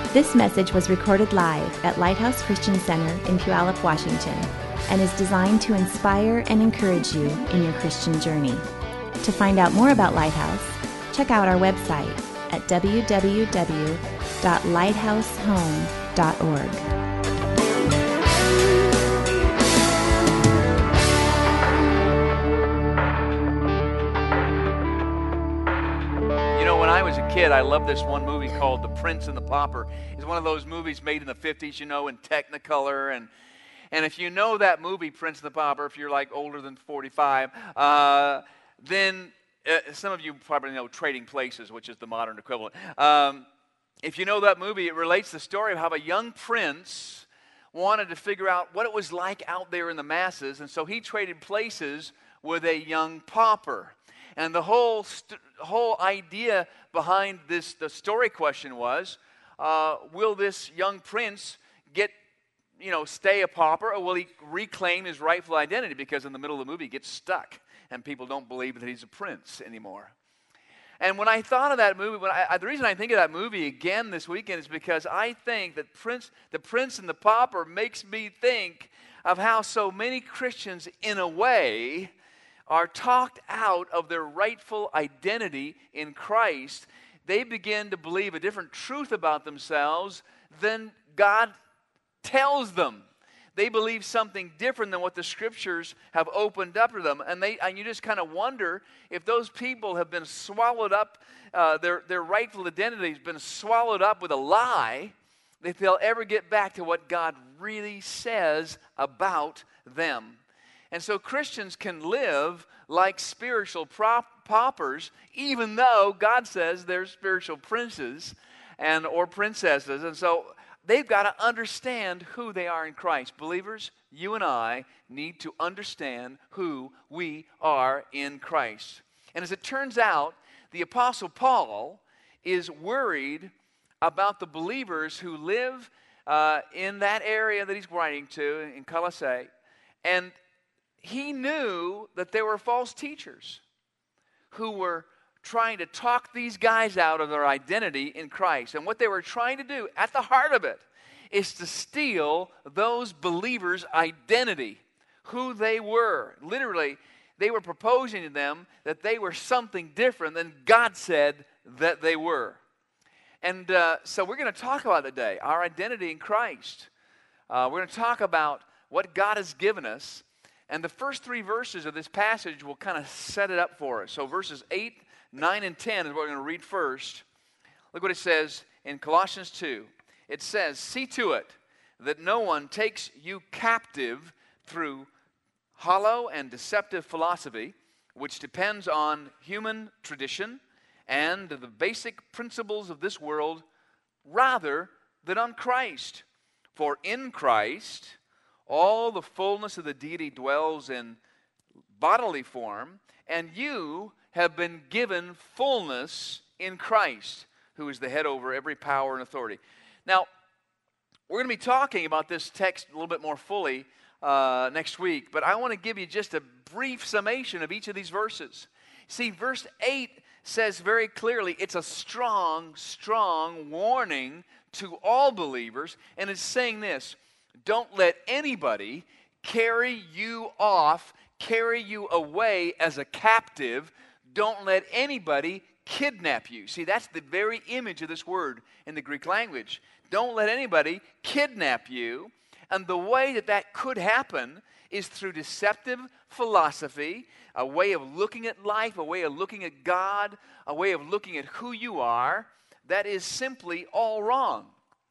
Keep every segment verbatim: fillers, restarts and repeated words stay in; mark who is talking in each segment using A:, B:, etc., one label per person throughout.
A: This message was recorded live at Lighthouse Christian Center in Puyallup, Washington, and is designed to inspire and encourage you in your Christian journey. To find out more about Lighthouse, check out our website at w w w dot lighthouse home dot org.
B: When I was a kid, I loved this one movie called The Prince and the Pauper. It's one of those movies made in the fifties, you know, in Technicolor. And and if you know that movie, Prince and the Pauper, if you're like older than forty-five, uh, then uh, some of you probably know Trading Places, which is the modern equivalent. Um, if you know that movie, it relates the story of how a young prince wanted to figure out what it was like out there in the masses, and so he traded places with a young pauper. And the whole st- whole idea behind this, the story question was, uh, will this young prince get, you know, stay a pauper, or will he reclaim his rightful identity? Because in the middle of the movie, he gets stuck, and people don't believe that he's a prince anymore. And when I thought of that movie, when I, the reason I think of that movie again this weekend is because I think that Prince, the Prince and the Pauper makes me think of how so many Christians, in a way, are talked out of their rightful identity in Christ. They begin to believe a different truth about themselves than God tells them. They believe something different than what the Scriptures have opened up to them. And they and you just kind of wonder if those people have been swallowed up, uh, their, their rightful identity has been swallowed up with a lie, if they'll ever get back to what God really says about them. And so Christians can live like spiritual prop, paupers, even though God says they're spiritual princes and or princesses. And so they've got to understand who they are in Christ. Believers, you and I need to understand who we are in Christ. And as it turns out, the Apostle Paul is worried about the believers who live uh, in that area that he's writing to, in Colossae. And he knew that there were false teachers who were trying to talk these guys out of their identity in Christ. And what they were trying to do, at the heart of it, is to steal those believers' identity, who they were. Literally, they were proposing to them that they were something different than God said that they were. And uh, so we're going to talk about today our identity in Christ. Uh, we're going to talk about what God has given us. And the first three verses of this passage will kind of set it up for us. So verses eight, nine, and ten is what we're going to read first. Look what it says in Colossians two. It says, "See to it that no one takes you captive through hollow and deceptive philosophy, which depends on human tradition and the basic principles of this world, rather than on Christ. For in Christ all the fullness of the deity dwells in bodily form, and you have been given fullness in Christ, who is the head over every power and authority." Now, we're going to be talking about this text a little bit more fully uh, next week, but I want to give you just a brief summation of each of these verses. See, verse eight says very clearly it's a strong, strong warning to all believers, and it's saying this: don't let anybody carry you off, carry you away as a captive. Don't let anybody kidnap you. See, that's the very image of this word in the Greek language. Don't let anybody kidnap you. And the way that that could happen is through deceptive philosophy, a way of looking at life, a way of looking at God, a way of looking at who you are that is simply all wrong.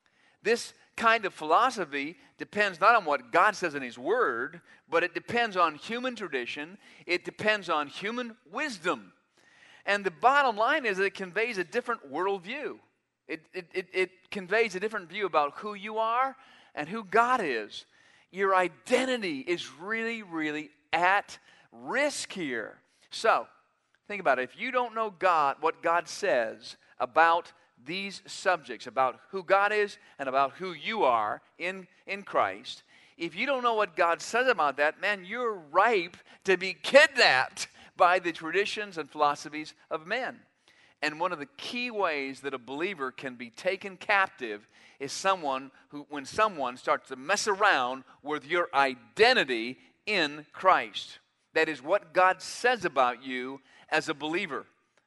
B: This kind of philosophy depends not on what God says in His Word, but it depends on human tradition. It depends on human wisdom. And the bottom line is that it conveys a different worldview. It, it, it, it conveys a different view about who you are and who God is. Your identity is really, really at risk here. So, think about it. If you don't know God, what God says about these subjects, about who God is and about who you are in, in Christ, if you don't know what God says about that, man, you're ripe to be kidnapped by the traditions and philosophies of men. And one of the key ways that a believer can be taken captive is someone who, when someone starts to mess around with your identity in Christ. That is what God says about you as a believer.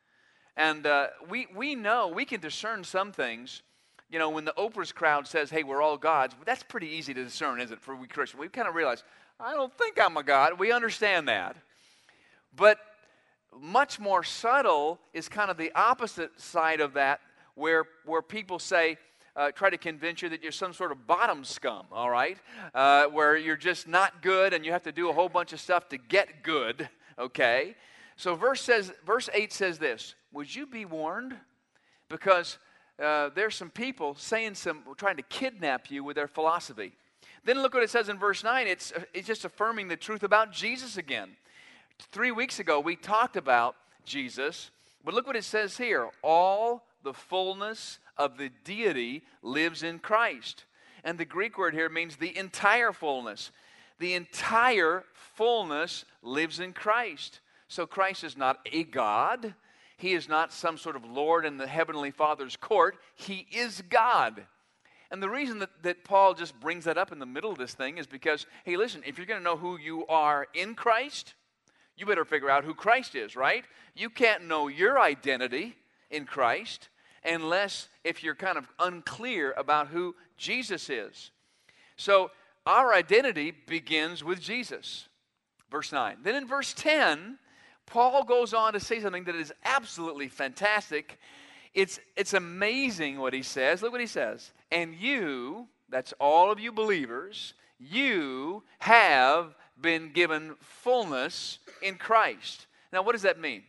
B: And uh, we, we know, we can discern some things. You know, when the Oprah's crowd says, hey, we're all gods, that's pretty easy to discern, isn't it, for we Christians? We kind of realize, I don't think I'm a god. We understand that. But much more subtle is kind of the opposite side of that, where, where people say, uh, try to convince you that you're some sort of bottom scum, all right? Uh, where you're just not good and you have to do a whole bunch of stuff to get good, okay? So verse says, verse eight says this, would you be warned? Because uh, there's some people saying some, trying to kidnap you with their philosophy. Then look what it says in verse nine. It's, it's just affirming the truth about Jesus again. Three weeks ago, we talked about Jesus, but look what it says here. All the fullness of the deity lives in Christ. And the Greek word here means the entire fullness. The entire fullness lives in Christ. So Christ is not a God. He is not some sort of Lord in the Heavenly Father's court. He is God. And the reason that, that Paul just brings that up in the middle of this thing is because, hey, listen, if you're going to know who you are in Christ, you better figure out who Christ is, right? You can't know your identity in Christ unless if you're kind of unclear about who Jesus is. So our identity begins with Jesus. Verse nine. Then in verse ten, Paul goes on to say something that is absolutely fantastic. It's, it's amazing what he says. Look what he says. And you, that's all of you believers, you have been given fullness in Christ. Now, what does that mean?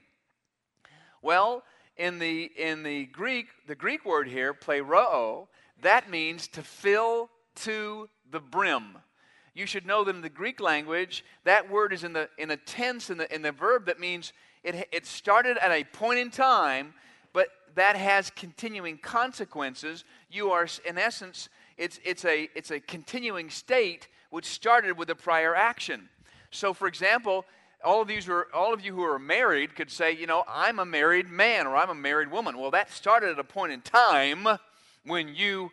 B: Well, in the in the Greek, the Greek word here, pleroo, that means to fill to the brim. You should know that in the Greek language, that word is in the in a tense in the in the verb that means it it started at a point in time, but that has continuing consequences. You are, in essence, it's it's a it's a continuing state which started with a prior action. So, for example, all of you who are, all of you who are married could say, you know, I'm a married man or I'm a married woman. Well, that started at a point in time when you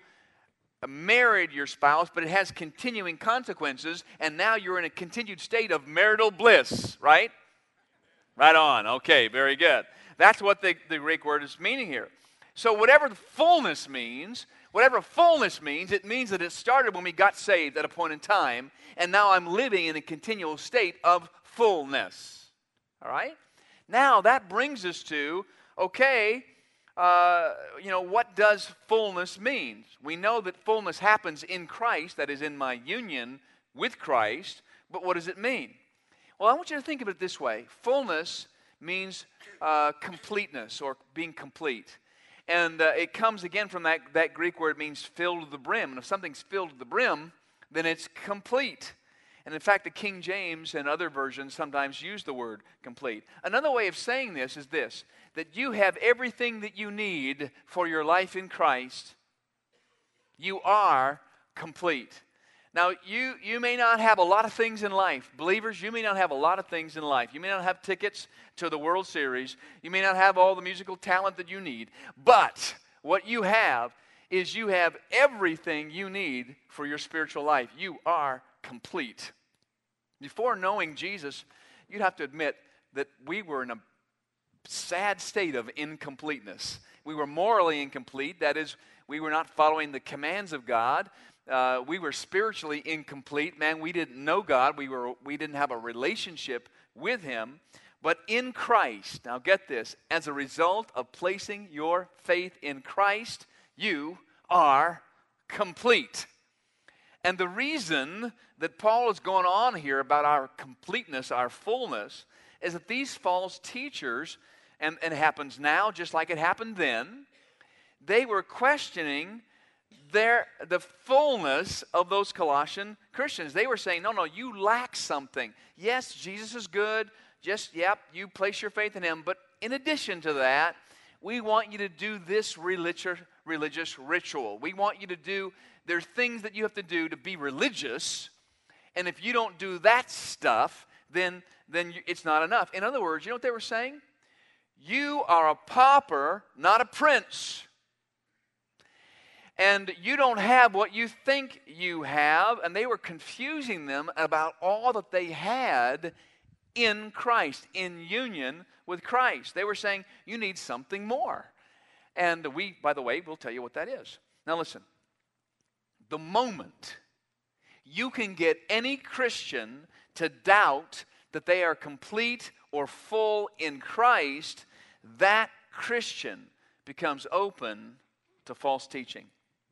B: married your spouse, but it has continuing consequences, and now you're in a continued state of marital bliss, right? Right on. Okay, very good. That's what the, the Greek word is meaning here. So whatever the fullness means, whatever fullness means, it means that it started when we got saved at a point in time, and now I'm living in a continual state of fullness. All right? Now that brings us to, okay, uh, you know, what does fullness mean? We know that fullness happens in Christ, that is in my union with Christ, but what does it mean? Well, I want you to think of it this way. Fullness means uh, completeness or being complete. And uh, it comes again from that, that Greek word means filled to the brim. And if something's filled to the brim, then it's complete. And in fact, the King James and other versions sometimes use the word complete. Another way of saying this is this, that you have everything that you need for your life in Christ. You are complete. Now, you, you may not have a lot of things in life. Believers, you may not have a lot of things in life. You may not have tickets to the World Series. You may not have all the musical talent that you need. But what you have is you have everything you need for your spiritual life. You are complete. Before knowing Jesus, you'd have to admit that we were in a sad state of incompleteness. We were morally incomplete. That is, we were not following the commands of God. Uh, we were spiritually incomplete. Man, we didn't know God. We were we didn't have a relationship with Him. But in Christ, now get this, as a result of placing your faith in Christ, you are complete. And the reason that Paul is going on here about our completeness, our fullness, is that these false teachers, and, and it happens now just like it happened then, they were questioning their, the fullness of those Colossian Christians. They were saying, no, no, you lack something. Yes, Jesus is good. Just, yep, you place your faith in Him. But in addition to that, we want you to do this religious, religious ritual. We want you to do, there's things that you have to do to be religious. And if you don't do that stuff, then, then you, it's not enough. In other words, you know what they were saying? You are a pauper, not a prince. And you don't have what you think you have. And they were confusing them about all that they had in Christ, in union with Christ. They were saying, you need something more. And we, by the way, will tell you what that is. Now listen, the moment you can get any Christian to doubt that they are complete or full in Christ, that Christian becomes open to false teaching.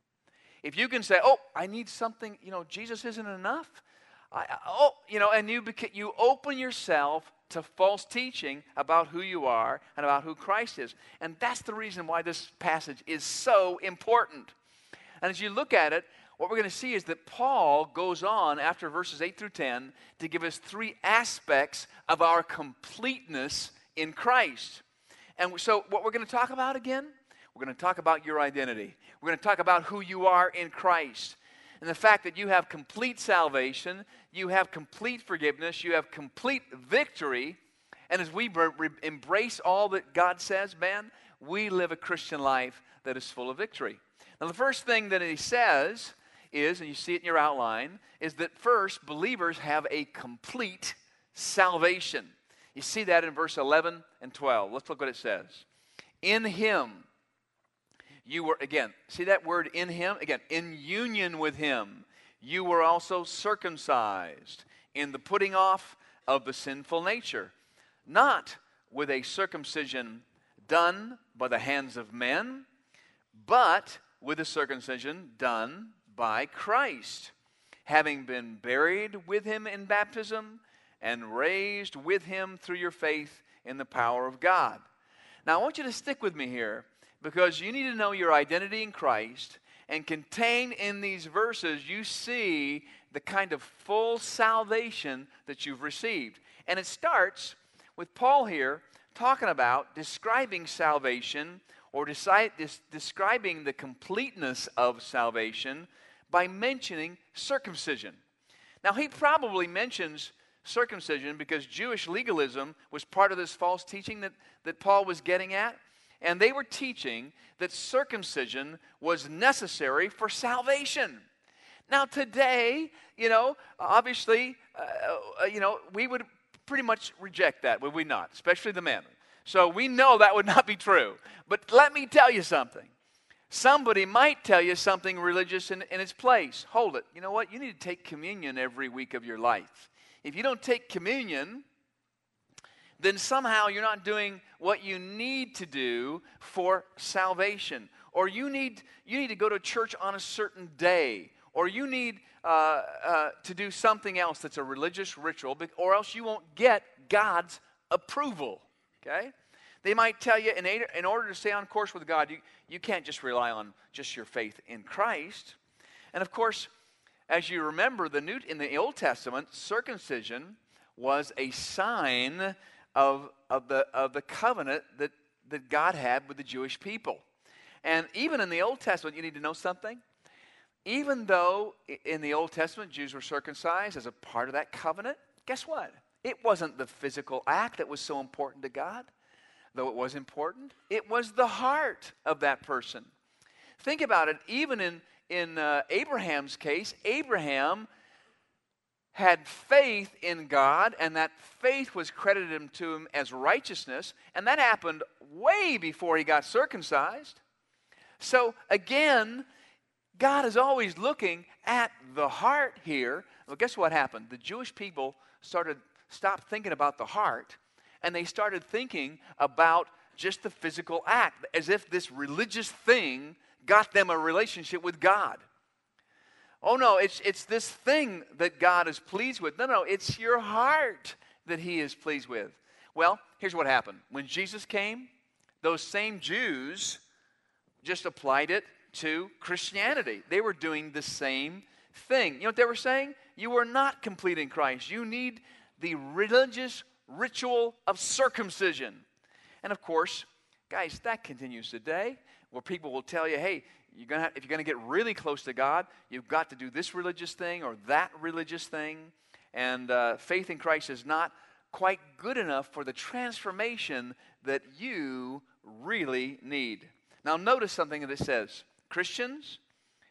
B: If you can say, oh, I need something, you know, Jesus isn't enough. I, oh, you know, and you beca- you open yourself to false teaching about who you are and about who Christ is. And that's the reason why this passage is so important. And as you look at it, what we're going to see is that Paul goes on after verses eight through ten to give us three aspects of our completeness in Christ. And so what we're going to talk about again, we're going to talk about your identity. We're going to talk about who you are in Christ. And the fact that you have complete salvation, you have complete forgiveness, you have complete victory. And as we re- re- embrace all that God says, man, we live a Christian life that is full of victory. Now the first thing that he says is, and you see it in your outline, is that first, believers have a complete salvation. You see that in verse eleven and twelve. Let's look what it says. In him, you were, again, see that word in him? Again, in union with him, you were also circumcised in the putting off of the sinful nature, not with a circumcision done by the hands of men, but with a circumcision done by Christ, having been buried with him in baptism and raised with him through your faith in the power of God. Now, I want you to stick with me here, because you need to know your identity in Christ, and contained in these verses, you see the kind of full salvation that you've received. And it starts with Paul here talking about describing salvation, or decide, des- describing the completeness of salvation by mentioning circumcision. Now, he probably mentions circumcision because Jewish legalism was part of this false teaching that, that Paul was getting at. And they were teaching that circumcision was necessary for salvation. Now today, you know, obviously, uh, you know, we would pretty much reject that, would we not? Especially the men. So we know that would not be true. But let me tell you something. Somebody might tell you something religious in, in its place. Hold it. You know what? You need to take communion every week of your life. If you don't take communion, then somehow you're not doing what you need to do for salvation. Or you need you need to go to church on a certain day. Or you need uh, uh, to do something else that's a religious ritual, or else you won't get God's approval. Okay? They might tell you in, in order to stay on course with God, you, you can't just rely on just your faith in Christ. And of course, as you remember, the New in the Old Testament, circumcision was a sign Of, of the of the covenant that, that God had with the Jewish people. And even in the Old Testament, you need to know something. Even though in the Old Testament Jews were circumcised as a part of that covenant, guess what? It wasn't the physical act that was so important to God, though it was important. It was the heart of that person. Think about it. Even in, in uh, Abraham's case, Abraham had faith in God, and that faith was credited to him as righteousness, and that happened way before he got circumcised. So again, God is always looking at the heart here. Well, guess what happened? The Jewish people started stopped thinking about the heart, and they started thinking about just the physical act, as if this religious thing got them a relationship with God. Oh no, it's it's this thing that God is pleased with. No, no, it's your heart that he is pleased with. Well, here's what happened. When Jesus came, those same Jews just applied it to Christianity. They were doing the same thing. You know what they were saying? You are not complete in Christ. You need the religious ritual of circumcision. And of course, guys, that continues today, where people will tell you, hey, You're gonna have, if you're going to get really close to God, you've got to do this religious thing or that religious thing. And uh, faith in Christ is not quite good enough for the transformation that you really need. Now notice something that it says. Christians,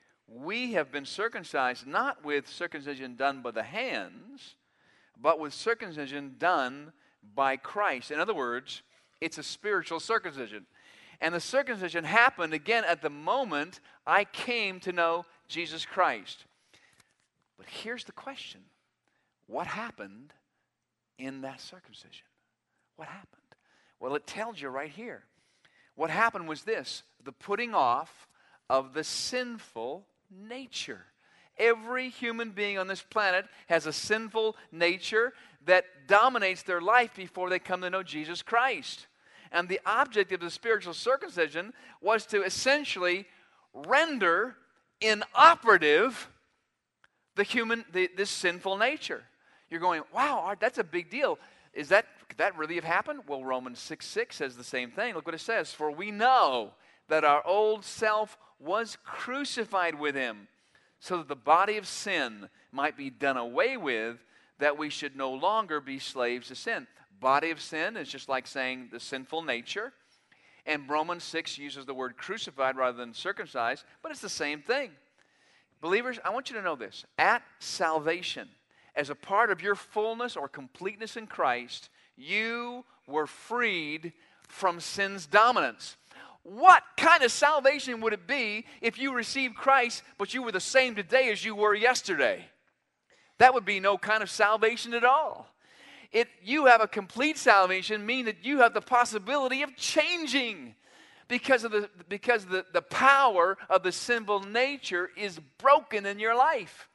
B: we have been circumcised not with circumcision done by the hands, but with circumcision done by Christ. In other words, it's a spiritual circumcision. And the circumcision happened again at the moment I came to know Jesus Christ. But here's the question. What happened in that circumcision? What happened? Well, it tells you right here. What happened was this, the putting off of the sinful nature. Every human being on this planet has a sinful nature that dominates their life before they come to know Jesus Christ. And the object of the spiritual circumcision was to essentially render inoperative the human, the, this sinful nature. You're going, wow, Art, that's a big deal. Is that, could that really have happened? Well, Romans six six says the same thing. Look what it says. For we know that our old self was crucified with him, so that the body of sin might be done away with, that we should no longer be slaves to sin. Body of sin is just like saying the sinful nature. And Romans six uses the word crucified rather than circumcised, but it's the same thing. Believers, I want you to know this. At salvation, as a part of your fullness or completeness in Christ, you were freed from sin's dominance. What kind of salvation would it be if you received Christ, but you were the same today as you were yesterday? That would be no kind of salvation at all. It, you have a complete salvation, meaning that you have the possibility of changing because of the because the, the power of the sinful nature is broken in your life.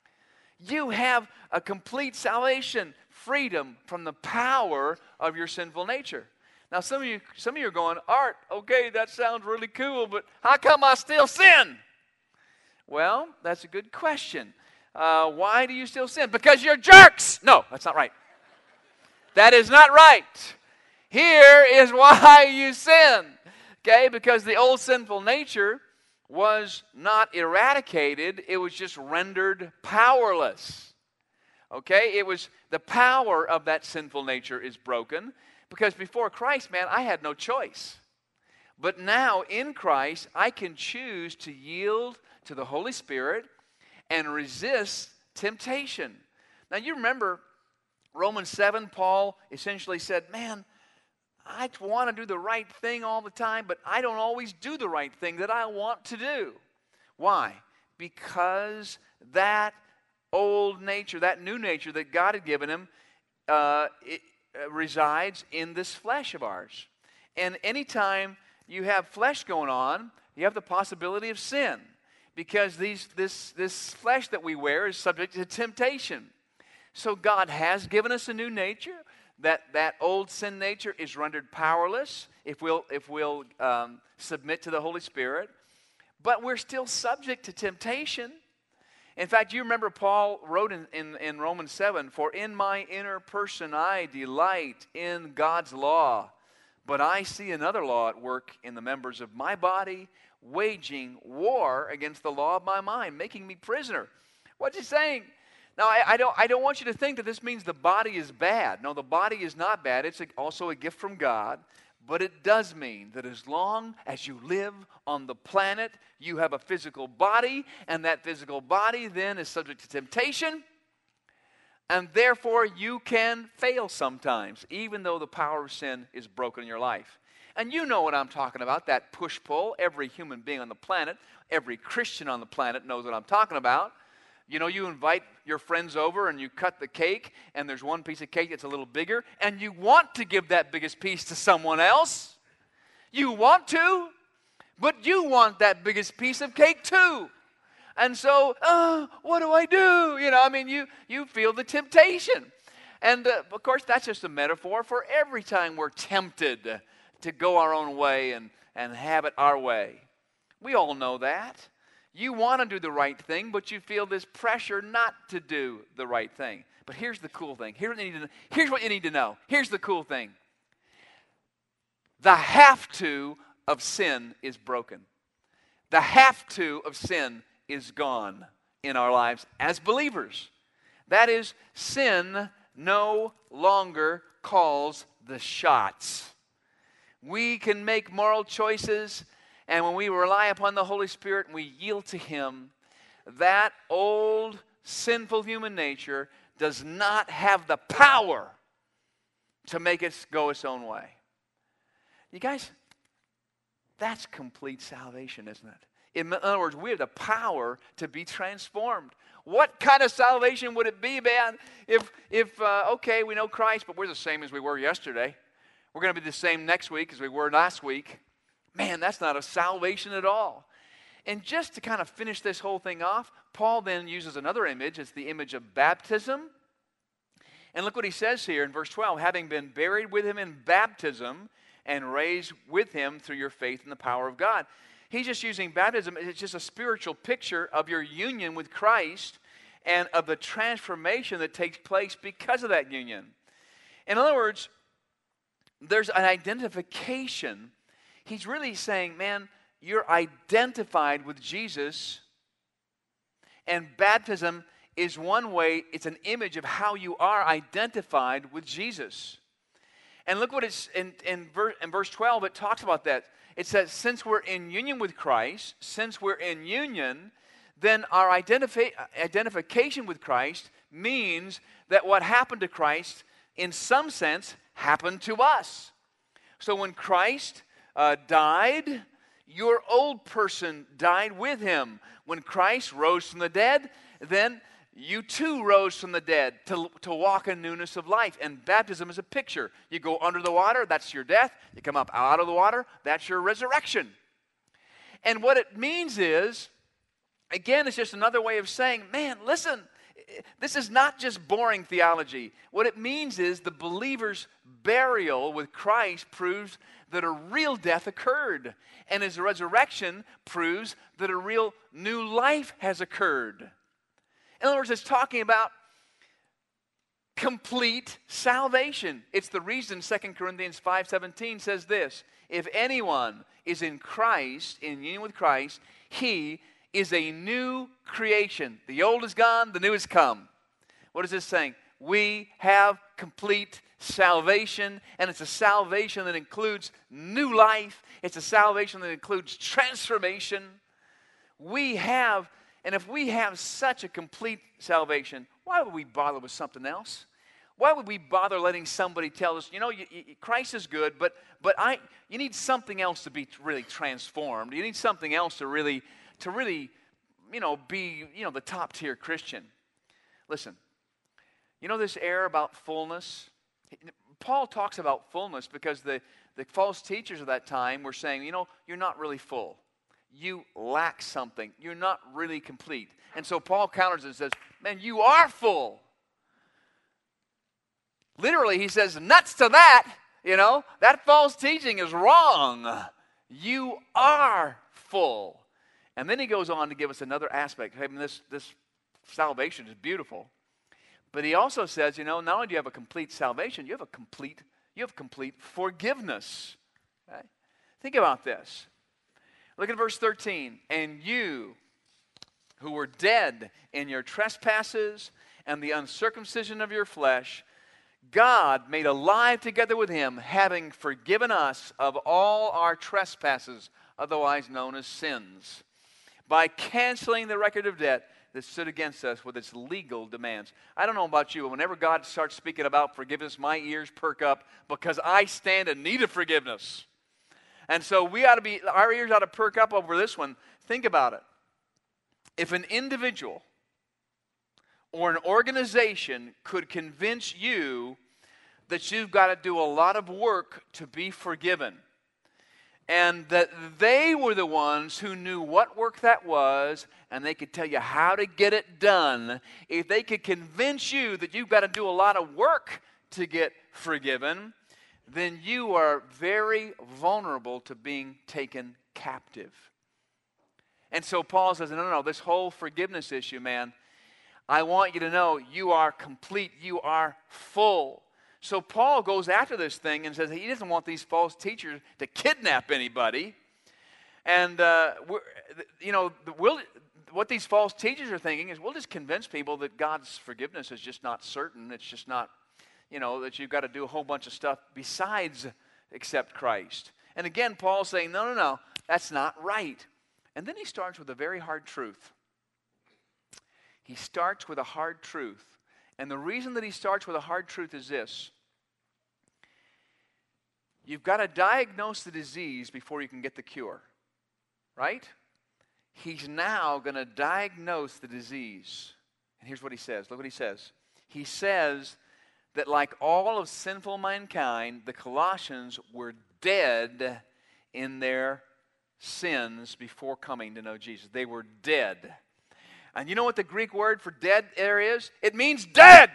B: You have a complete salvation, freedom from the power of your sinful nature. Now, some of you, some of you are going, Art, okay, that sounds really cool, but how come I still sin? Well, that's a good question. Uh, why do you still sin? Because you're jerks. No, that's not right. That is not right. Here is why you sin. Okay, because the old sinful nature was not eradicated, it was just rendered powerless. Okay, it was the power of that sinful nature is broken, because before Christ, man, I had no choice. But now in Christ, I can choose to yield to the Holy Spirit and resist temptation. Now you remember Romans seven, Paul essentially said, man, I want to do the right thing all the time, but I don't always do the right thing that I want to do. Why? Because that old nature, that new nature that God had given him, uh, it uh, resides in this flesh of ours. And anytime you have flesh going on, you have the possibility of sin, because these, this, this flesh that we wear is subject to temptation. So God has given us a new nature. That, that old sin nature is rendered powerless if we'll, if we'll um, submit to the Holy Spirit. But we're still subject to temptation. In fact, you remember Paul wrote in, in, in Romans seven, for in my inner person I delight in God's law, but I see another law at work in the members of my body, waging war against the law of my mind, making me prisoner. What's he saying? Now, I, I, don't, I don't want you to think that this means the body is bad. No, the body is not bad. It's a, also a gift from God. But it does mean that as long as you live on the planet, you have a physical body, and that physical body then is subject to temptation, and therefore you can fail sometimes, even though the power of sin is broken in your life. And you know what I'm talking about, that push-pull. Every human being on the planet, every Christian on the planet knows what I'm talking about. You know, you invite your friends over and you cut the cake, and there's one piece of cake that's a little bigger, and you want to give that biggest piece to someone else. You want to, but you want that biggest piece of cake too. And so, oh, what do I do? You know, I mean, you, you feel the temptation. And uh, of course, that's just a metaphor for every time we're tempted to go our own way and, and have it our way. We all know that. You want to do the right thing, but you feel this pressure not to do the right thing. But here's the cool thing. Here's what you need to, here's what you need to know. Here's the cool thing. The have-to of sin is broken. The have-to of sin is gone in our lives as believers. That is, sin no longer calls the shots. We can make moral choices, and when we rely upon the Holy Spirit and we yield to Him, that old sinful human nature does not have the power to make it go its own way. You guys, that's complete salvation, isn't it? In other words, we have the power to be transformed. What kind of salvation would it be, man, if, if uh, okay, we know Christ, but we're the same as we were yesterday. We're going to be the same next week as we were last week. Man, that's not a salvation at all. And just to kind of finish this whole thing off, Paul then uses another image. It's the image of baptism. And look what he says here in verse twelve. Having been buried with him in baptism and raised with him through your faith in the power of God. He's just using baptism. It's just a spiritual picture of your union with Christ and of the transformation that takes place because of that union. In other words, there's an identification. He's really saying, man, you're identified with Jesus, and baptism is one way, it's an image of how you are identified with Jesus. And look what it's, in, in, ver, in verse twelve, it talks about that. It says, since we're in union with Christ, since we're in union, then our identifi- identification with Christ means that what happened to Christ, in some sense, happened to us. So when Christ uh, died, your old person died with him. When Christ rose from the dead, then you too rose from the dead to, to walk in newness of life. And baptism is a picture. You go under the water, that's your death. You come up out of the water, that's your resurrection. And what it means is, again, it's just another way of saying, man, listen, this is not just boring theology. What it means is the believer's burial with Christ proves that a real death occurred. And his resurrection proves that a real new life has occurred. In other words, it's talking about complete salvation. It's the reason Second Corinthians five seventeen says this: if anyone is in Christ, in union with Christ, he is a new creation. The old is gone, the new has come. What is this saying? We have complete salvation, and it's a salvation that includes new life. It's a salvation that includes transformation. We have, and if we have such a complete salvation, why would we bother with something else? Why would we bother letting somebody tell us, you know, you, you, Christ is good, but but I, you need something else to be really transformed. You need something else to really, to really, you know, be, you know, the top tier Christian. Listen, you know this error about fullness? Paul talks about fullness because the, the false teachers of that time were saying, you know, you're not really full. You lack something. You're not really complete. And so Paul counters it and says, man, you are full. Literally, he says, nuts to that, you know, that false teaching is wrong. You are full. And then he goes on to give us another aspect. I mean, this, this salvation is beautiful. But he also says, you know, not only do you have a complete salvation, you have a complete, you have complete forgiveness. Okay? Think about this. Look at verse thirteen. And you who were dead in your trespasses and the uncircumcision of your flesh, God made alive together with him, having forgiven us of all our trespasses, otherwise known as sins, by canceling the record of debt that stood against us with its legal demands. I don't know about you, but whenever God starts speaking about forgiveness, my ears perk up because I stand in need of forgiveness. And so we ought to be, our ears ought to perk up over this one. Think about it. If an individual or an organization could convince you that you've got to do a lot of work to be forgiven, and that they were the ones who knew what work that was, and they could tell you how to get it done, if they could convince you that you've got to do a lot of work to get forgiven, then you are very vulnerable to being taken captive. And so Paul says, no, no, no, this whole forgiveness issue, man, I want you to know you are complete, you are full. So Paul goes after this thing and says he doesn't want these false teachers to kidnap anybody. And, uh, we're, you know, we'll, what these false teachers are thinking is we'll just convince people that God's forgiveness is just not certain. It's just not, you know, that you've got to do a whole bunch of stuff besides accept Christ. And again, Paul's saying, no, no, no, that's not right. And then he starts with a very hard truth. He starts with a hard truth. And the reason that he starts with a hard truth is this. You've got to diagnose the disease before you can get the cure. Right? He's now going to diagnose the disease. And here's what he says. Look what he says. He says that like all of sinful mankind, the Colossians were dead in their sins before coming to know Jesus. They were dead. And you know what the Greek word for dead there is? It means dead.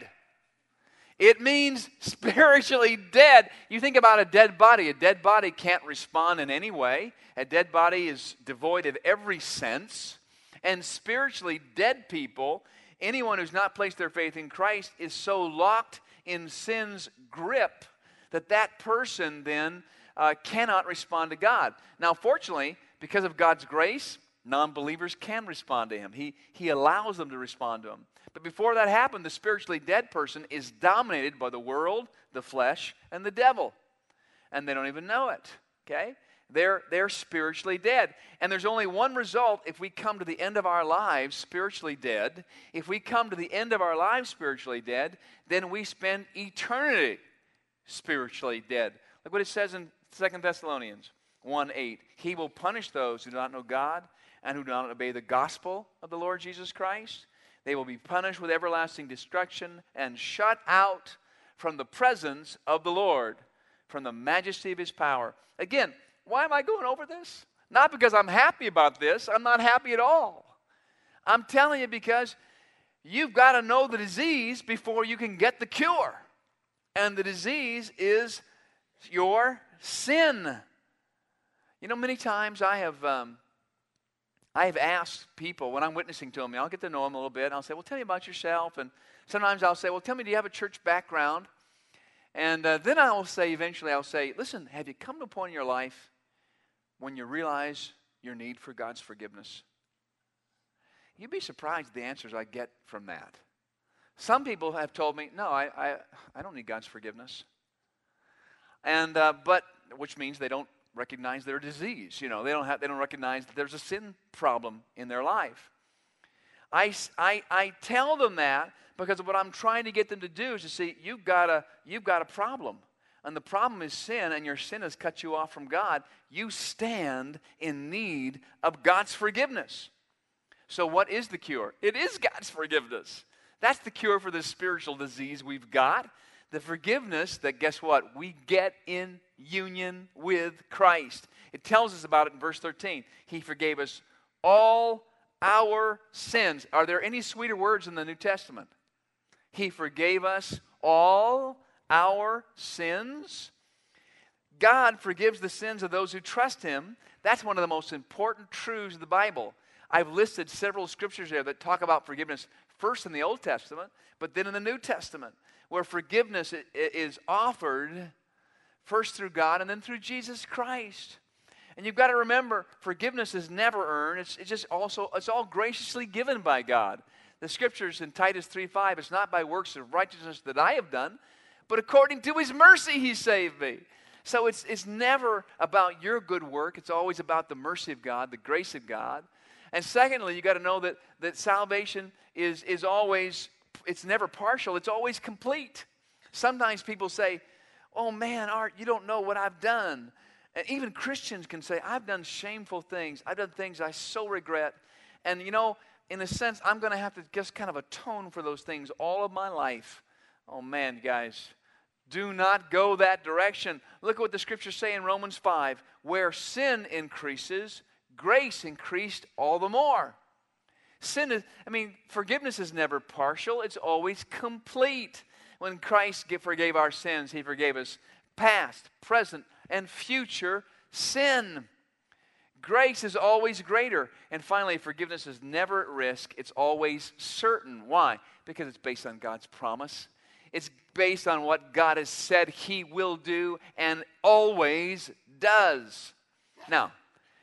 B: It means spiritually dead. You think about a dead body. A dead body can't respond in any way. A dead body is devoid of every sense. And spiritually dead people, anyone who's not placed their faith in Christ, is so locked in sin's grip that that person then uh, cannot respond to God. Now, fortunately, because of God's grace, non-believers can respond to Him. He, he allows them to respond to Him. But before that happened, the spiritually dead person is dominated by the world, the flesh, and the devil. And they don't even know it, okay? They're, they're spiritually dead. And there's only one result if we come to the end of our lives spiritually dead. If we come to the end of our lives spiritually dead, then we spend eternity spiritually dead. Look what it says in Second Thessalonians one eight. He will punish those who do not know God and who do not obey the gospel of the Lord Jesus Christ. They will be punished with everlasting destruction and shut out from the presence of the Lord, from the majesty of His power. Again, why am I going over this? Not because I'm happy about this. I'm not happy at all. I'm telling you because you've got to know the disease before you can get the cure. And the disease is your sin. You know, many times I have... Um, I have asked people, when I'm witnessing to them, I'll get to know them a little bit, and I'll say, well, tell me about yourself. And sometimes I'll say, well, tell me, do you have a church background? And uh, then I will say, eventually, I'll say, listen, have you come to a point in your life when you realize your need for God's forgiveness? You'd be surprised at the answers I get from that. Some people have told me, no, I, I, I don't need God's forgiveness. And, uh, but, which means they don't recognize their disease. You know, they don't have, they don't recognize that there's a sin problem in their life. I, I, I tell them that because what I'm trying to get them to do is to see, you've got a, you've got a problem. And the problem is sin, and your sin has cut you off from God. You stand in need of God's forgiveness. So what is the cure? It is God's forgiveness. That's the cure for this spiritual disease we've got. The forgiveness that, guess what, we get in union with Christ. It tells us about it in verse thirteen. He forgave us all our sins. Are there any sweeter words in the New Testament? He forgave us all our sins. God forgives the sins of those who trust Him. That's one of the most important truths of the Bible. I've listed several scriptures there that talk about forgiveness, first in the Old Testament, but then in the New Testament, where forgiveness is offered first through God and then through Jesus Christ. And you've got to remember, forgiveness is never earned. It's, it's just also, it's all graciously given by God. The scriptures in Titus three five, it's not by works of righteousness that I have done, but according to His mercy He saved me. So it's, it's never about your good work. It's always about the mercy of God, the grace of God. And secondly, you've got to know that, that salvation is, is always, it's never partial. It's always complete. Sometimes people say, oh man, Art, you don't know what I've done. And even Christians can say, I've done shameful things. I've done things I so regret. And you know, in a sense, I'm going to have to just kind of atone for those things all of my life. Oh man, guys, do not go that direction. Look at what the scriptures say in Romans five. Where sin increases, grace increased all the more. Sin is, I mean, forgiveness is never partial. It's always complete. When Christ forgave our sins, He forgave us past, present, and future sin. Grace is always greater. And finally, forgiveness is never at risk. It's always certain. Why? Because it's based on God's promise. It's based on what God has said He will do and always does. Now,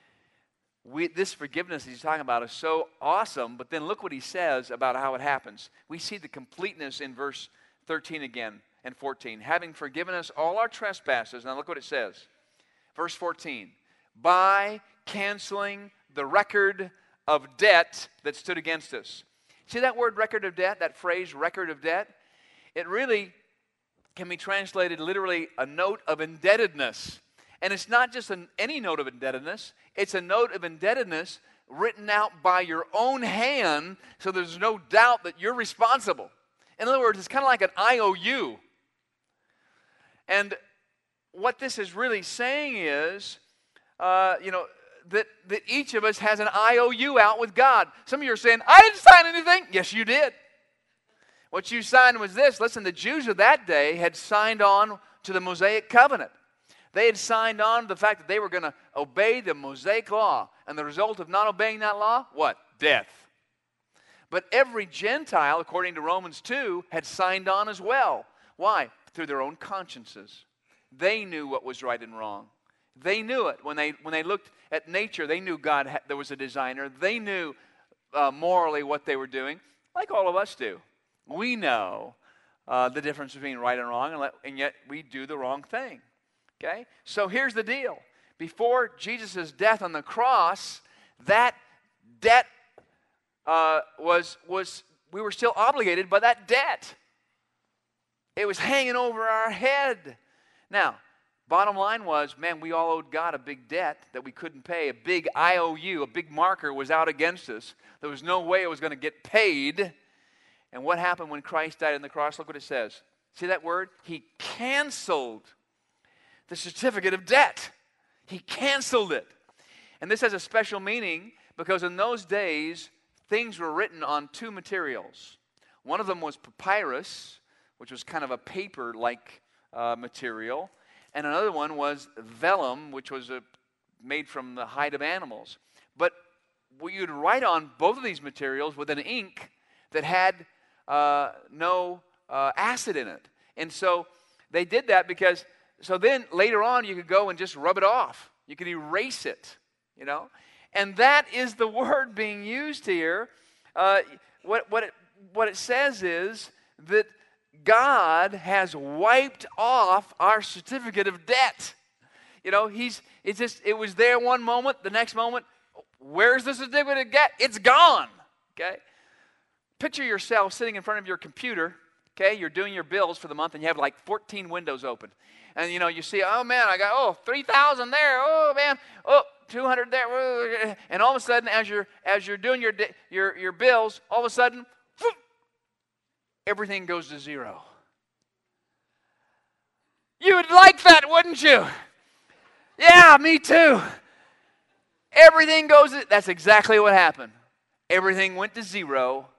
B: we, this forgiveness He's talking about is so awesome, but then look what He says about how it happens. We see the completeness in verse thirteen again. and fourteen. Having forgiven us all our trespasses. Now look what it says. Verse fourteen. By canceling the record of debt that stood against us. See that word record of debt, that phrase record of debt? It really can be translated literally a note of indebtedness. And it's not just an, any note of indebtedness. It's a note of indebtedness written out by your own hand, so there's no doubt that you're responsible. In other words, it's kind of like an I O U. And what this is really saying is, uh, you know, that, that each of us has an I O U out with God. Some of you are saying, I didn't sign anything. Yes, you did. What you signed was this. Listen, the Jews of that day had signed on to the Mosaic covenant. They had signed on to the fact that they were going to obey the Mosaic law. And the result of not obeying that law, what? Death. But every Gentile, according to Romans two, had signed on as well. Why? Through their own consciences. They knew what was right and wrong. They knew it. When they, when they looked at nature, they knew God had, there was a designer. They knew uh, morally what they were doing, like all of us do. We know uh, the difference between right and wrong, and, let, and yet we do the wrong thing. Okay? So here's the deal. Before Jesus' death on the cross, that debt uh, was, was, we were still obligated by that debt. It was hanging over our head. Now, bottom line was, man, we all owed God a big debt that we couldn't pay. A big I O U, a big marker was out against us. There was no way it was going to get paid. And what happened when Christ died on the cross? Look what it says. See that word? He canceled the certificate of debt. He canceled it. And this has a special meaning because in those days, things were written on two materials. One of them was papyrus, which was kind of a paper-like uh, material. And another one was vellum, which was a, made from the hide of animals. But you'd write on both of these materials with an ink that had uh, no uh, acid in it. And so they did that because, so then later on you could go and just rub it off. You could erase it, you know. And that is the word being used here. Uh, what, what, it, what it says is that God has wiped off our certificate of debt. You know, he's it's just it was there one moment, the next moment, where's the certificate of debt? It's gone. Okay? Picture yourself sitting in front of your computer, okay? You're doing your bills for the month and you have like fourteen windows open. And you know, you see, oh man, I got oh three thousand there. Oh man, oh two hundred there. And all of a sudden as you're as you're doing your your your bills, all of a sudden whoop, everything goes to zero. You would like that, wouldn't you? Yeah, me too. Everything goes, that's exactly what happened. Everything went to zero.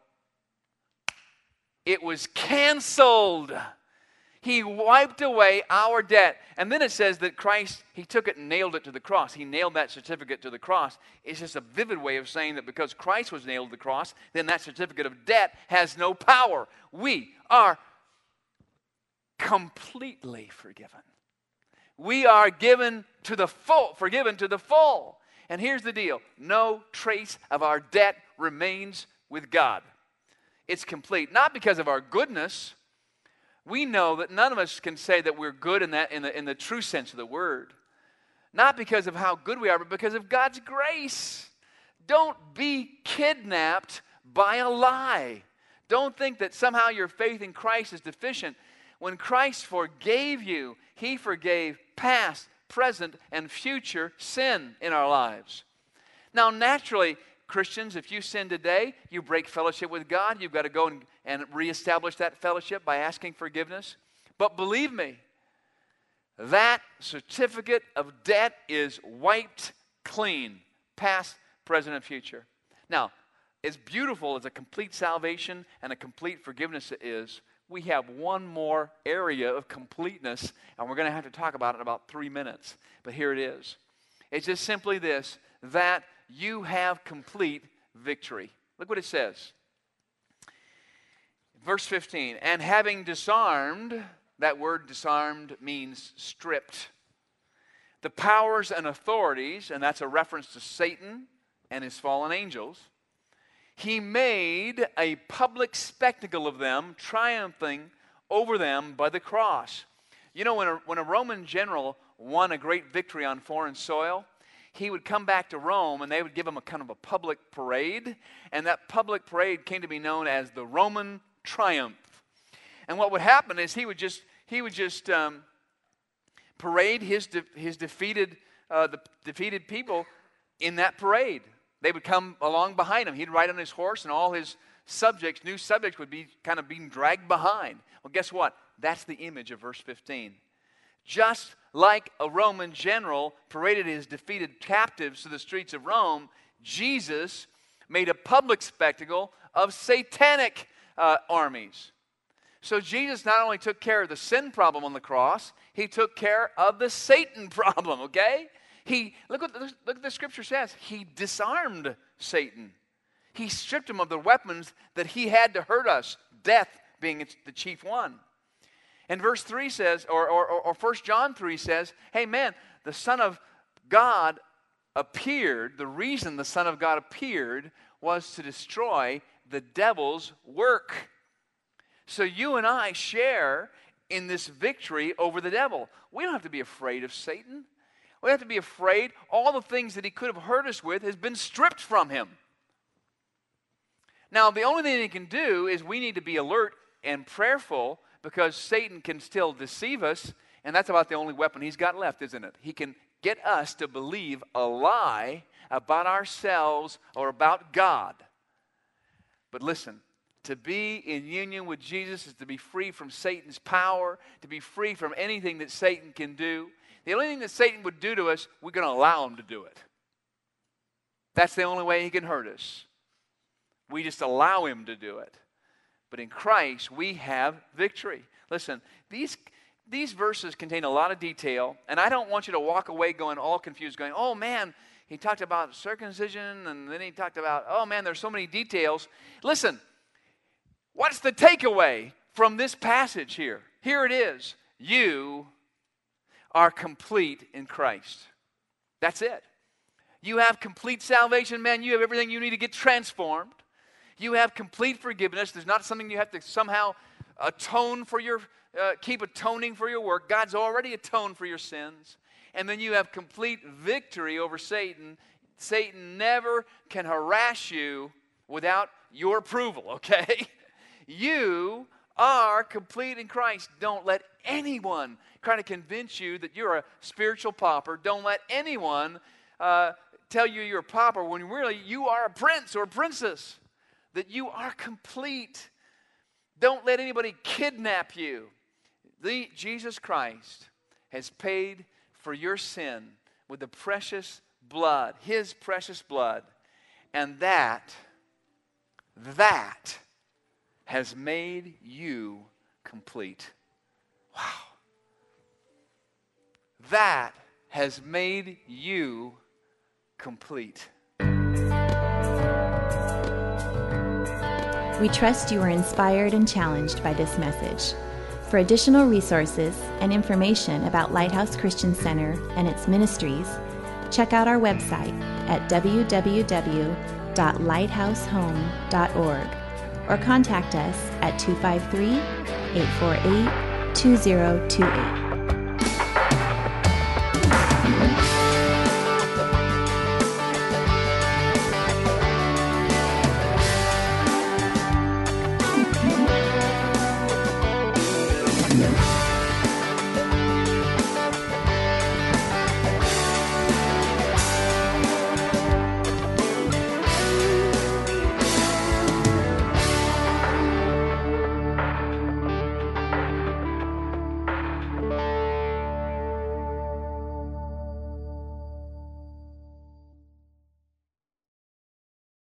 B: It was canceled. He wiped away our debt. And then it says that Christ, he took it and nailed it to the cross. He nailed that certificate to the cross. It's just a vivid way of saying that because Christ was nailed to the cross, then that certificate of debt has no power. We are completely forgiven. We are given to the full, forgiven to the full. And here's the deal. No trace of our debt remains with God. It's complete. Not because of our goodness. We know that none of us can say that we're good in that in the, in the true sense of the word. Not because of how good we are, but because of God's grace. Don't be kidnapped by a lie. Don't think that somehow your faith in Christ is deficient. When Christ forgave you, he forgave past, present, and future sin in our lives. Now, naturally, Christians, if you sin today, you break fellowship with God. You've got to go and, and reestablish that fellowship by asking forgiveness. But believe me, that certificate of debt is wiped clean, past, present, and future. Now, as beautiful as a complete salvation and a complete forgiveness is, we have one more area of completeness, and we're going to have to talk about it in about three minutes. But here it is. It's just simply this, that you have complete victory. Look what it says. Verse fifteen, and having disarmed, that word disarmed means stripped, the powers and authorities, and that's a reference to Satan and his fallen angels, he made a public spectacle of them, triumphing over them by the cross. You know, when a, when a Roman general won a great victory on foreign soil, he would come back to Rome and they would give him a kind of a public parade. And that public parade came to be known as the Roman Triumph. And what would happen is he would just, he would just um, parade his, de- his defeated, uh, the defeated people in that parade. They would come along behind him. He'd ride on his horse and all his subjects, new subjects, would be kind of being dragged behind. Well, guess what? That's the image of verse fifteen. Just like a Roman general paraded his defeated captives to the streets of Rome, Jesus made a public spectacle of satanic uh, armies. So Jesus not only took care of the sin problem on the cross, he took care of the Satan problem, okay? He look what, look what the scripture says. He disarmed Satan. He stripped him of the weapons that he had to hurt us, death being the chief one. And verse three says, or, or, or First John three says, hey man, the Son of God appeared, the reason the Son of God appeared was to destroy the devil's work. So you and I share in this victory over the devil. We don't have to be afraid of Satan. We don't have to be afraid. All the things that he could have hurt us with has been stripped from him. Now, the only thing he can do is we need to be alert and prayerful, because Satan can still deceive us, and that's about the only weapon he's got left, isn't it? He can get us to believe a lie about ourselves or about God. But listen, to be in union with Jesus is to be free from Satan's power, to be free from anything that Satan can do. The only thing that Satan would do to us, we're going to allow him to do it. That's the only way he can hurt us. We just allow him to do it. But in Christ, we have victory. Listen, these, these verses contain a lot of detail, and I don't want you to walk away going all confused, going, oh man, he talked about circumcision, and then he talked about, oh man, there's so many details. Listen, what's the takeaway from this passage here? Here it is. You are complete in Christ. That's it. You have complete salvation, man. You have everything you need to get transformed. You have complete forgiveness. There's not something you have to somehow atone for your, uh, keep atoning for your work. God's already atoned for your sins. And then you have complete victory over Satan. Satan never can harass you without your approval, okay? You are complete in Christ. Don't let anyone try to convince you that you're a spiritual pauper. Don't let anyone uh, tell you you're a pauper when really you are a prince or a princess. That you are complete. Don't let anybody kidnap you. The, Jesus Christ has paid for your sin with the precious blood, his precious blood. And that, that has made you complete. Wow. That has made you complete.
A: We trust you are inspired and challenged by this message. For additional resources and information about Lighthouse Christian Center and its ministries, check out our website at w w w dot lighthouse home dot org or contact us at two five three, eight four eight, two zero two eight.